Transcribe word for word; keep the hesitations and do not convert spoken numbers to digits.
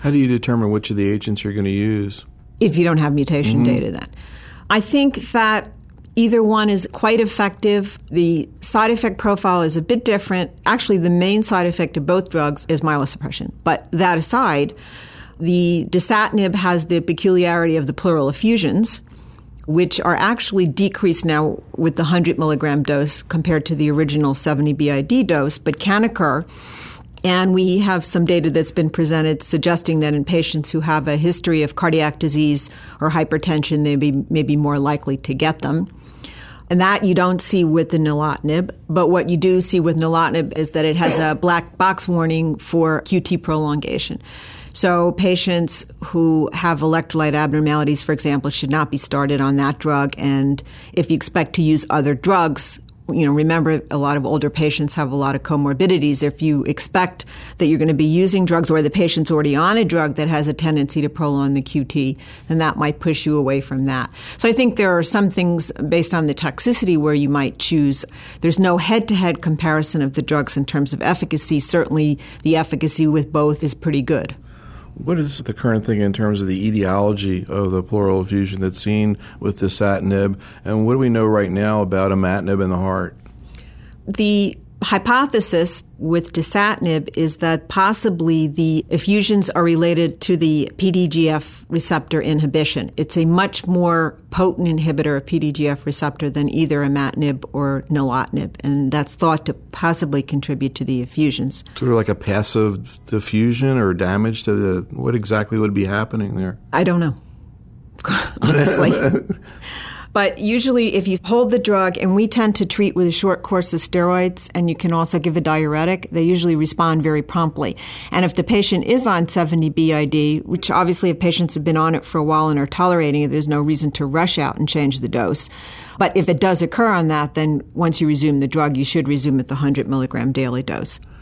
How do you determine which of the agents you're going to use? If you don't have mutation mm-hmm. data then. I think that either one is quite effective. The side effect profile is a bit different. Actually, the main side effect of both drugs is myelosuppression. But that aside, the dasatinib has the peculiarity of the pleural effusions, which are actually decreased now with the one hundred milligram dose compared to the original seventy B I D dose, but can occur. And we have some data that's been presented suggesting that in patients who have a history of cardiac disease or hypertension, they be, may be more likely to get them. And that you don't see with the nilotinib. But what you do see with nilotinib is that it has a black box warning for Q T prolongation. So patients who have electrolyte abnormalities, for example, should not be started on that drug. And if you expect to use other drugs, you know, remember a lot of older patients have a lot of comorbidities. If you expect that you're going to be using drugs or the patient's already on a drug that has a tendency to prolong the Q T, then that might push you away from that. So I think there are some things based on the toxicity where you might choose. There's no head-to-head comparison of the drugs in terms of efficacy. Certainly the efficacy with both is pretty good. What is the current thing in terms of the etiology of the pleural effusion that's seen with dasatinib, and what do we know right now about imatinib in the heart? The hypothesis with dasatinib is that possibly the effusions are related to the P D G F receptor inhibition. It's a much more potent inhibitor of P D G F receptor than either imatinib or nilotinib, and that's thought to possibly contribute to the effusions. Sort of like a passive diffusion or damage to the, what exactly would be happening there? I don't know, honestly. But usually if you hold the drug, and we tend to treat with a short course of steroids, and you can also give a diuretic, they usually respond very promptly. And if the patient is on seventy B I D, which obviously if patients have been on it for a while and are tolerating it, there's no reason to rush out and change the dose. But if it does occur on that, then once you resume the drug, you should resume at the one hundred milligram daily dose.